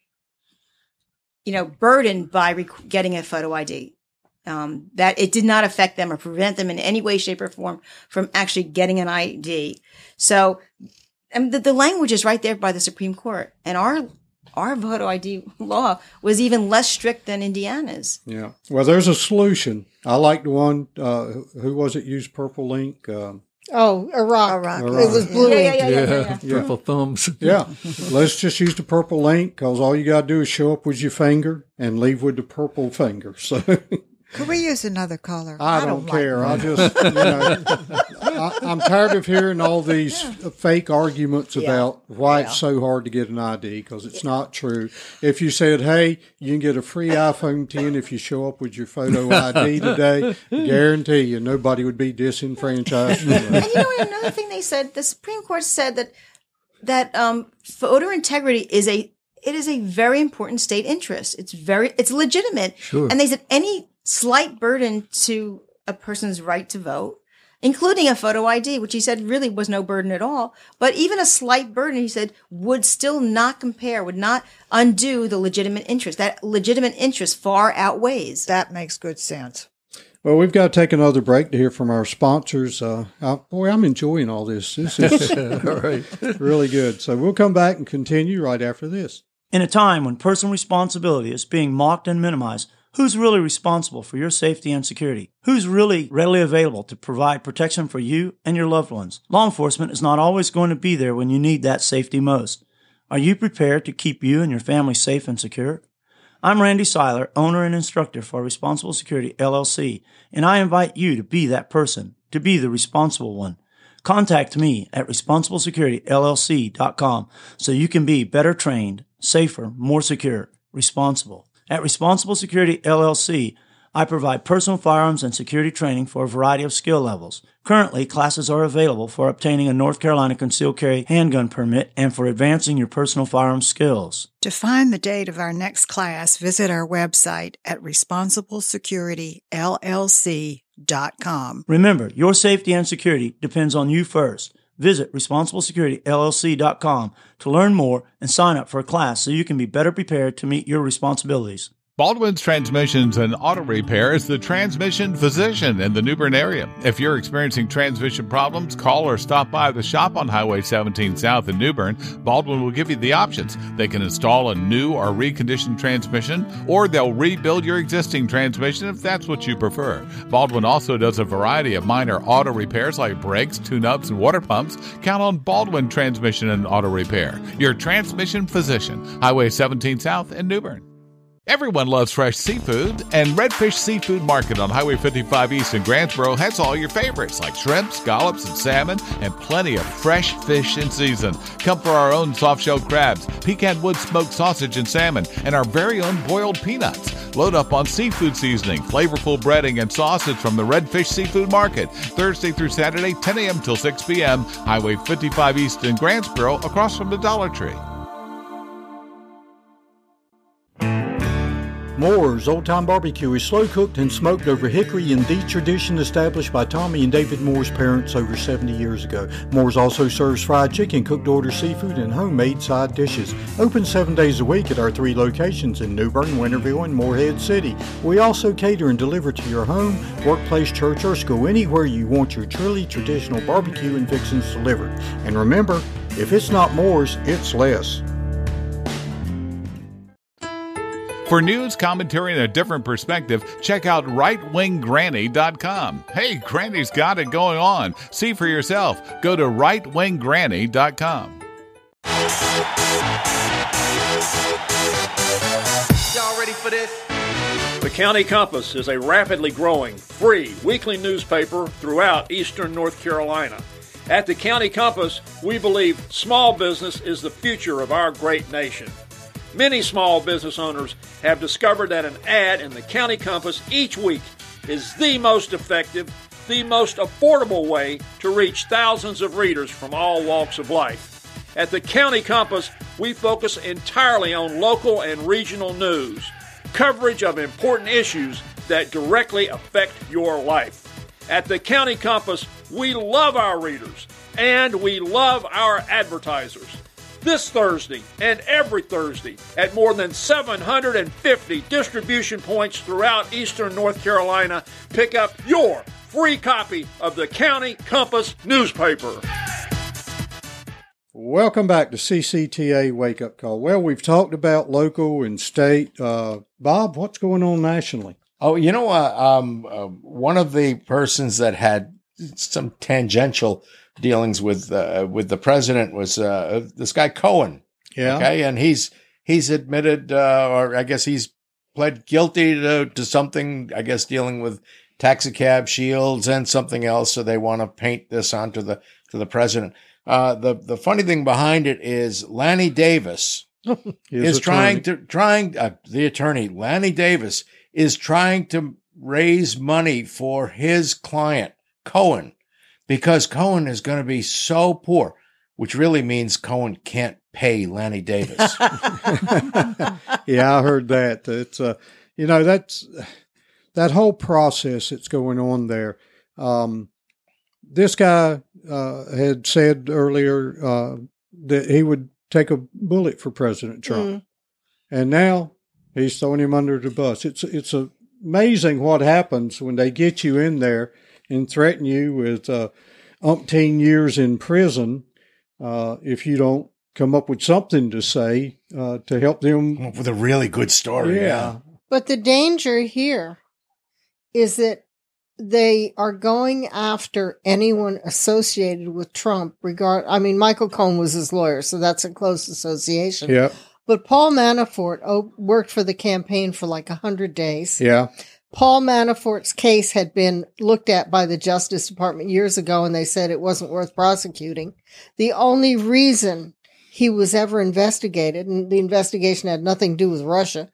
burdened by getting a photo ID, that it did not affect them or prevent them in any way, shape, or form from actually getting an ID. So the language is right there by the Supreme Court. And our photo ID law was even less strict than Indiana's. Yeah. Well, there's a solution. I like the one, who was it, used purple ink? Iraq. It was blue ink. Yeah. Purple thumbs. Yeah. Let's just use the purple ink, because all you got to do is show up with your finger and leave with the purple finger. So Could we use another color? I don't care. I just, I'm tired of hearing all these fake arguments about why it's so hard to get an ID, because it's not true. If you said, hey, you can get a free iPhone 10 if you show up with your photo ID today, guarantee you nobody would be disenfranchised. And another thing they said, the Supreme Court said that voter integrity is a very important state interest. It's legitimate. Sure. And they said any slight burden to a person's right to vote, including a photo ID, which he said really was no burden at all. But even a slight burden, he said, would still not would not undo the legitimate interest. That legitimate interest far outweighs. That makes good sense. Well, we've got to take another break to hear from our sponsors. Boy, I'm enjoying all this. This is really good. So we'll come back and continue right after this. In a time when personal responsibility is being mocked and minimized, who's really responsible for your safety and security? Who's really readily available to provide protection for you and your loved ones? Law enforcement is not always going to be there when you need that safety most. Are you prepared to keep you and your family safe and secure? I'm Randy Seiler, owner and instructor for Responsible Security, LLC, and I invite you to be that person, to be the responsible one. Contact me at ResponsibleSecurityLLC.com so you can be better trained, safer, more secure, responsible. At Responsible Security LLC, I provide personal firearms and security training for a variety of skill levels. Currently, classes are available for obtaining a North Carolina concealed carry handgun permit and for advancing your personal firearms skills. To find the date of our next class, visit our website at ResponsibleSecurityLLC.com. Remember, your safety and security depends on you first. Visit ResponsibleSecurityLLC.com to learn more and sign up for a class so you can be better prepared to meet your responsibilities. Baldwin's Transmissions and Auto Repair is the transmission physician in the New Bern area. If you're experiencing transmission problems, call or stop by the shop on Highway 17 South in New Bern. Baldwin will give you the options. They can install a new or reconditioned transmission, or they'll rebuild your existing transmission if that's what you prefer. Baldwin also does a variety of minor auto repairs like brakes, tune-ups, and water pumps. Count on Baldwin Transmission and Auto Repair, your transmission physician, Highway 17 South in New Bern. Everyone loves fresh seafood, and Redfish Seafood Market on Highway 55 East in Grantsboro has all your favorites like shrimp, scallops, and salmon, and plenty of fresh fish in season. Come for our own soft-shell crabs, pecan wood smoked sausage and salmon, and our very own boiled peanuts. Load up on seafood seasoning, flavorful breading, and sauces from the Redfish Seafood Market, Thursday through Saturday, 10 a.m. till 6 p.m., Highway 55 East in Grantsboro, across from the Dollar Tree. Moore's Old Time Barbecue is slow cooked and smoked over hickory in the tradition established by Tommy and David Moore's parents over 70 years ago. Moore's also serves fried chicken, cooked to order seafood, and homemade side dishes. Open 7 days a week at our 3 locations in New Bern, Winterville, and Morehead City. We also cater and deliver to your home, workplace, church, or school, anywhere you want your truly traditional barbecue and fixings delivered. And remember, if it's not Moore's, it's less. For news, commentary, and a different perspective, check out rightwinggranny.com. Hey, Granny's got it going on. See for yourself. Go to rightwinggranny.com. Y'all ready for this? The County Compass is a rapidly growing, free weekly newspaper throughout eastern North Carolina. At the County Compass, we believe small business is the future of our great nation. Many small business owners have discovered that an ad in the County Compass each week is the most effective, the most affordable way to reach thousands of readers from all walks of life. At the County Compass, we focus entirely on local and regional news, coverage of important issues that directly affect your life. At the County Compass, we love our readers and we love our advertisers. This Thursday and every Thursday at more than 750 distribution points throughout eastern North Carolina, pick up your free copy of the County Compass newspaper. Welcome back to CCTA Wake Up Call. Well, we've talked about local and state. Bob, what's going on nationally? Oh, you know, one of the persons that had some tangential dealings with the president was this guy Cohen. Yeah. Okay, and he's admitted, or I guess he's pled guilty to something. I guess dealing with taxicab shields and something else. So they want to paint this onto the president. The funny thing behind it is Lanny Davis is the attorney Lanny Davis is trying to raise money for his client Cohen. Because Cohen is going to be so poor, which really means Cohen can't pay Lanny Davis. Yeah, I heard that. It's that's that whole process that's going on there. This guy had said earlier that he would take a bullet for President Trump, and now he's throwing him under the bus. It's amazing what happens when they get you in there and threaten you with umpteen years in prison if you don't come up with something to say to help them. With a really good story, yeah. But the danger here is that they are going after anyone associated with Trump. Michael Cohen was his lawyer, so that's a close association. Yeah. But Paul Manafort worked for the campaign for like 100 days. Yeah. Paul Manafort's case had been looked at by the Justice Department years ago, and they said it wasn't worth prosecuting. The only reason he was ever investigated, and the investigation had nothing to do with Russia,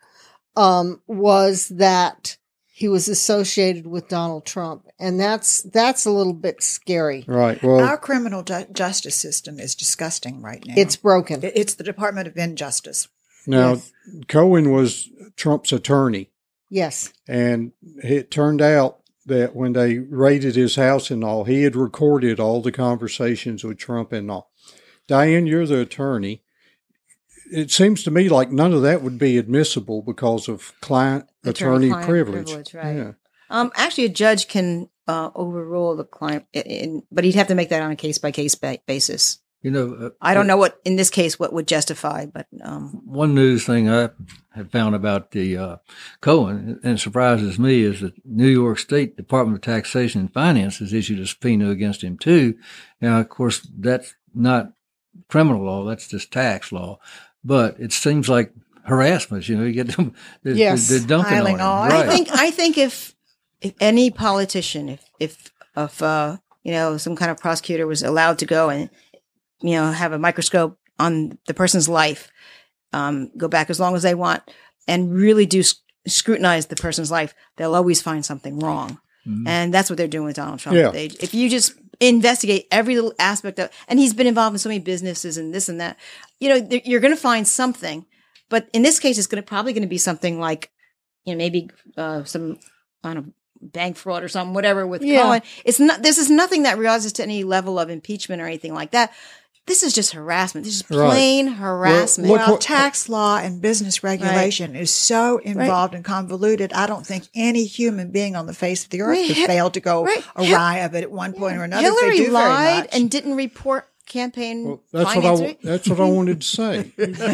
was that he was associated with Donald Trump. And that's a little bit scary. Right. Well, our criminal justice system is disgusting right now. It's broken. It's the Department of Injustice. Now, Yes. Cohen was Trump's attorney. Yes. And it turned out that when they raided his house and all, he had recorded all the conversations with Trump and all. Diane, you're the attorney. It seems to me like none of that would be admissible because of client-attorney privilege. Right. Yeah. Actually, a judge can overrule the client, but he'd have to make that on a case-by-case basis. I don't know what would justify, but one news thing I have found about the Cohen, and it surprises me, is that New York State Department of Taxation and Finance has issued a subpoena against him too. Now, of course, that's not criminal law; that's just tax law. But it seems like harassment. You get them, they're dumping on him. Right. I think if any politician, if some kind of prosecutor was allowed to go and have a microscope on the person's life, go back as long as they want, and really do scrutinize the person's life, they'll always find something wrong. Mm-hmm. And that's what they're doing with Donald Trump. Yeah. If you just investigate every little aspect of, and he's been involved in so many businesses and this and that, you're going to find something. But in this case, it's probably going to be something like, maybe some kind of bank fraud or something, whatever with Cohen. This is nothing that rises to any level of impeachment or anything like that. This is just harassment. This is plain harassment. Well, tax law and business regulation is so involved and convoluted. I don't think any human being on the face of the earth could fail to go awry of it at one point or another. Hillary they do lied very much. and didn't report campaign that's finance. That's what I wanted to say.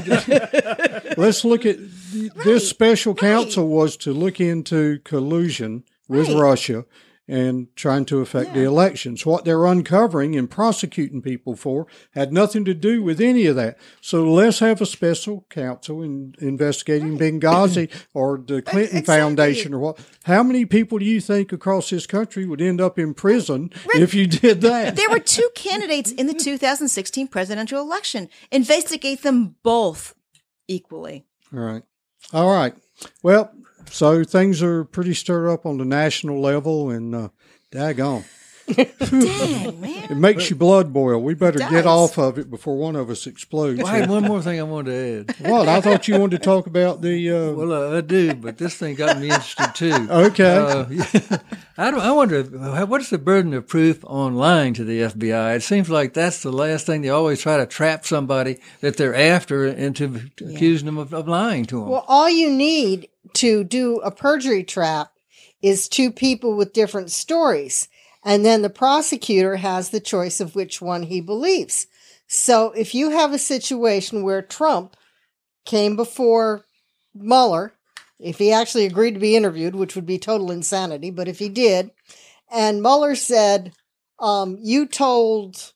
Let's look at this special counsel was to look into collusion with Russia and trying to affect the elections. What they're uncovering and prosecuting people for had nothing to do with any of that. So let's have a special counsel investigating Benghazi or the Clinton Foundation or what. How many people do you think across this country would end up in prison if you did that? There were 2 candidates in the 2016 presidential election. Investigate them both equally. All right. Well, so things are pretty stirred up on the national level, and daggone. Dang, man. It makes your blood boil. We better get off of it before one of us explodes. Well, I had one more thing I wanted to add. What? I thought you wanted to talk about the... Well, I do, but this thing got me interested, too. Okay. I wonder, what's the burden of proof on lying to the FBI? It seems like that's the last thing. They always try to trap somebody that they're after into accusing them of lying to them. Well, all you need to do a perjury trap is 2 people with different stories. And then the prosecutor has the choice of which one he believes. So if you have a situation where Trump came before Mueller, if he actually agreed to be interviewed, which would be total insanity, but if he did, and Mueller said, you told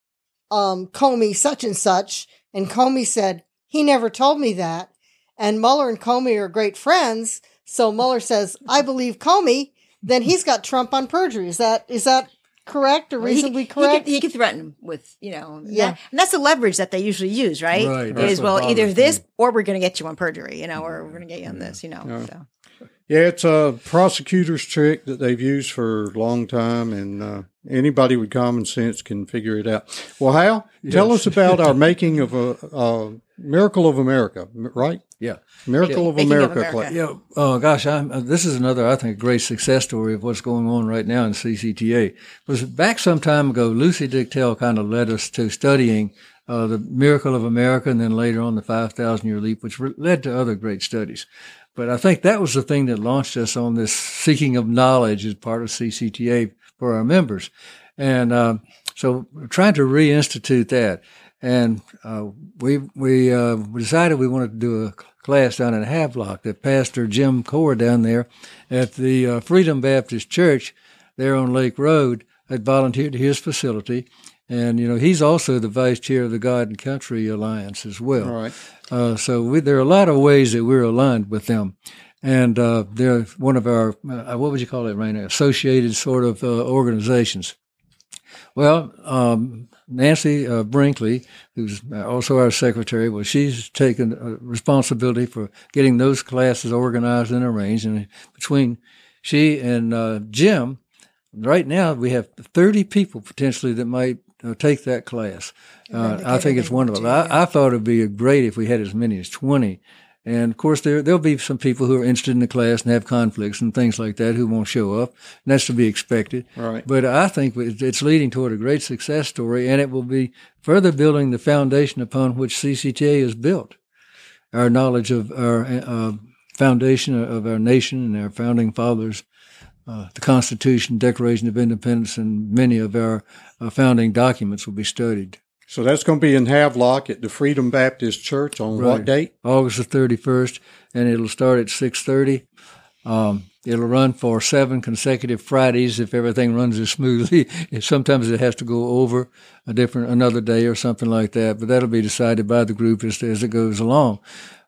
Comey such and such, and Comey said, he never told me that, and Mueller and Comey are great friends, so Mueller says, I believe Comey, then he's got Trump on perjury. Is that correct or reasonably correct? He could threaten him with, and that's the leverage that they usually use, right? Right. Is, either this or we're going to get you on perjury, or we're going to get you on this, So. Yeah, it's a prosecutor's trick that they've used for a long time, and anybody with common sense can figure it out. Well, Hal, tell us about our making of a Miracle of America, right? Yeah. Miracle of America. Yeah. Oh, gosh. This is another, I think, great success story of what's going on right now in CCTA. It was back some time ago, Lucy Dichtel kind of led us to studying the Miracle of America and then later on the 5,000-year leap, which led to other great studies. But I think that was the thing that launched us on this seeking of knowledge as part of CCTA for our members. And so we're trying to reinstitute that. And we decided we wanted to do a class down in Havelock that Pastor Jim Core down there at the Freedom Baptist Church there on Lake Road had volunteered to his facility. And, he's also the vice chair of the God and Country Alliance as well. All right. So there are a lot of ways that we're aligned with them. And they're one of our, what would you call it, Raina? Associated sort of organizations. Well, Nancy Brinkley, who's also our secretary, well, she's taken responsibility for getting those classes organized and arranged. And between she and Jim, right now we have 30 people potentially that might take that class. I think it's wonderful. I thought it'd be great if we had as many as 20. And of course, there'll be some people who are interested in the class and have conflicts and things like that who won't show up. And that's to be expected. Right. But I think it's leading toward a great success story, and it will be further building the foundation upon which CCTA is built. Our knowledge of our foundation of our nation and our founding fathers, the Constitution, Declaration of Independence, and many of our founding documents will be studied. So that's going to be in Havelock at the Freedom Baptist Church on what date? August the 31st, and it'll start at 6:30. It'll run for 7 consecutive Fridays if everything runs as smoothly. Sometimes it has to go over another day or something like that, but that'll be decided by the group as it goes along.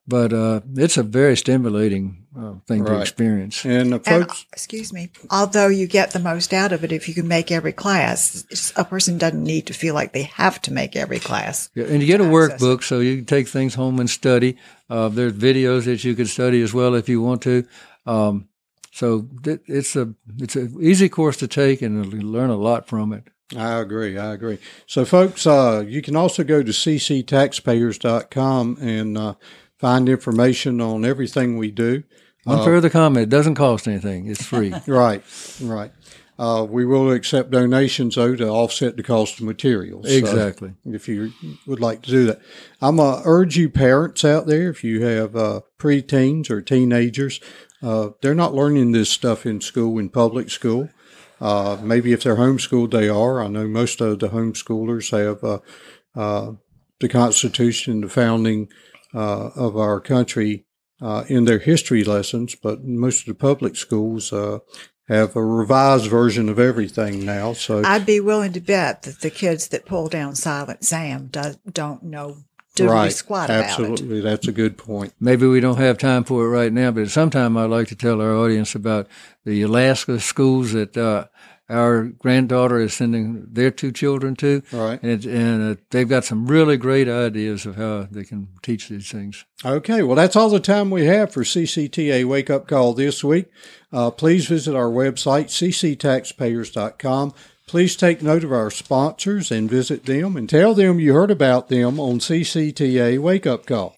But it's a very stimulating thing to experience. And folks, excuse me, although you get the most out of it if you can make every class, a person doesn't need to feel like they have to make every class. Yeah, and you get a workbook, so you can take things home and study. There's videos that you can study as well if you want to. So it's an easy course to take, and you learn a lot from it. I agree. So, folks, you can also go to cctaxpayers.com and find information on everything we do. One further comment, it doesn't cost anything. It's free. Right. We will accept donations, though, to offset the cost of materials. Exactly. So if you would like to do that. I'm going to urge you parents out there, if you have preteens or teenagers, they're not learning this stuff in school, in public school. Maybe if they're homeschooled, they are. I know most of the homeschoolers have the Constitution, the founding of our country in their history lessons, but most of the public schools have a revised version of everything now. So I'd be willing to bet that the kids that pull down Silent Sam don't know diddly squat about it. Absolutely. That's a good point. Maybe we don't have time for it right now, but sometime I'd like to tell our audience about the Alaska schools that our granddaughter is sending their 2 children to. Right. And they've got some really great ideas of how they can teach these things. Okay. Well, that's all the time we have for CCTA Wake Up Call this week. Please visit our website, cctaxpayers.com. Please take note of our sponsors and visit them and tell them you heard about them on CCTA Wake Up Call.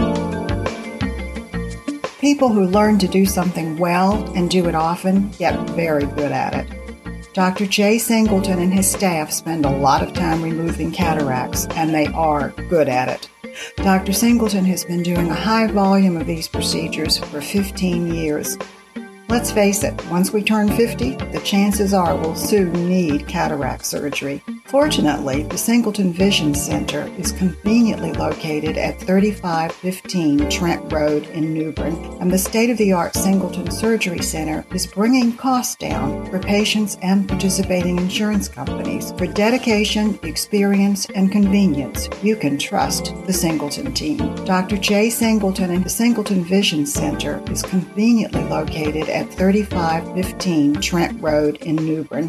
People who learn to do something well and do it often get very good at it. Dr. Jay Singleton and his staff spend a lot of time removing cataracts, and they are good at it. Dr. Singleton has been doing a high volume of these procedures for 15 years. Let's face it, once we turn 50, the chances are we'll soon need cataract surgery. Fortunately, the Singleton Vision Center is conveniently located at 3515 Trent Road in New Bern, and the state-of-the-art Singleton Surgery Center is bringing costs down for patients and participating insurance companies. For dedication, experience, and convenience, you can trust the Singleton team. Dr. Jay Singleton and the Singleton Vision Center is conveniently located at 3515 Trent Road in New Bern.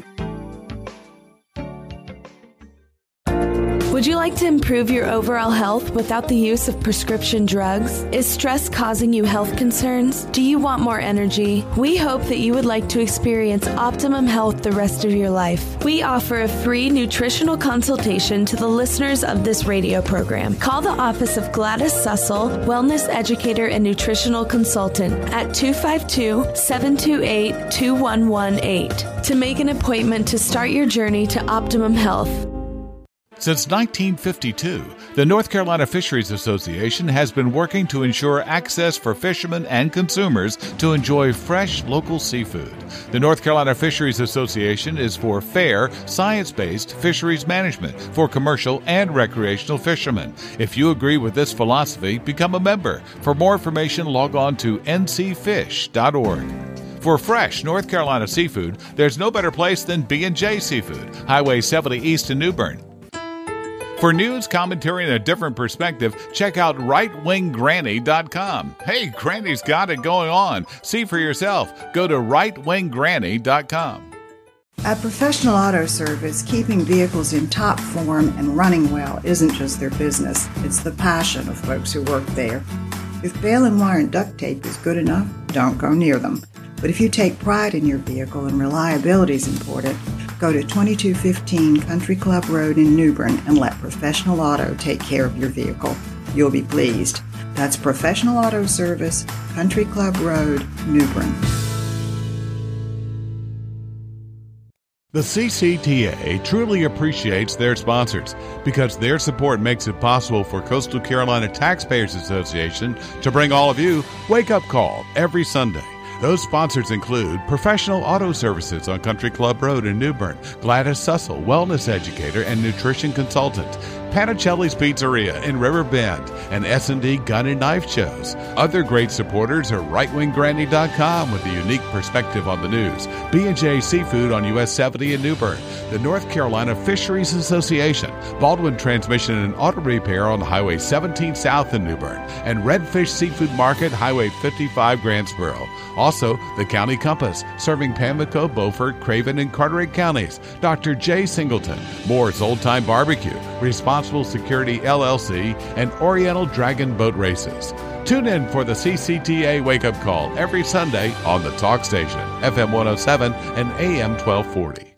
Would you like to improve your overall health without the use of prescription drugs? Is stress causing you health concerns? Do you want more energy? We hope that you would like to experience optimum health the rest of your life. We offer a free nutritional consultation to the listeners of this radio program. Call the office of Gladys Sussel, Wellness Educator and Nutritional Consultant at 252-728-2118 to make an appointment to start your journey to optimum health. Since 1952, the North Carolina Fisheries Association has been working to ensure access for fishermen and consumers to enjoy fresh local seafood. The North Carolina Fisheries Association is for fair, science-based fisheries management for commercial and recreational fishermen. If you agree with this philosophy, become a member. For more information, log on to ncfish.org. For fresh North Carolina seafood, there's no better place than B&J Seafood, Highway 70 East in New Bern. For news, commentary, and a different perspective, check out rightwinggranny.com. Hey, Granny's got it going on. See for yourself. Go to rightwinggranny.com. At Professional Auto Service, keeping vehicles in top form and running well isn't just their business. It's the passion of folks who work there. If baling and wire and duct tape is good enough, don't go near them. But if you take pride in your vehicle and reliability is important, go to 2215 Country Club Road in New Bern and let Professional Auto take care of your vehicle. You'll be pleased. That's Professional Auto Service, Country Club Road, New Bern. The CCTA truly appreciates their sponsors because their support makes it possible for Coastal Carolina Taxpayers Association to bring all of you Wake Up Call every Sunday. Those sponsors include Professional Auto Services on Country Club Road in New Bern, Gladys Sussel, Wellness Educator and Nutrition Consultant, Panicelli's Pizzeria in River Bend, and S&D Gun and Knife Shows. Other great supporters are RightWingGrandy.com with a unique perspective on the news, B&J Seafood on US 70 in New Bern, the North Carolina Fisheries Association, Baldwin Transmission and Auto Repair on Highway 17 South in New Bern, and Redfish Seafood Market, Highway 55 Grantsboro. Also, the County Compass, serving Pamlico, Beaufort, Craven, and Carteret counties. Dr. J. Singleton, Moore's Old Time Barbecue, Responsible Security LLC, and Oriental Dragon Boat Races. Tune in for the CCTA Wake Up Call every Sunday on the Talk Station, FM 107 and AM 1240.